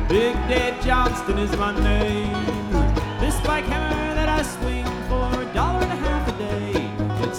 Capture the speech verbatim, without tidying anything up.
Big Dave Johnston is my name. This bike hammer that I swing for a dollar and a half a day.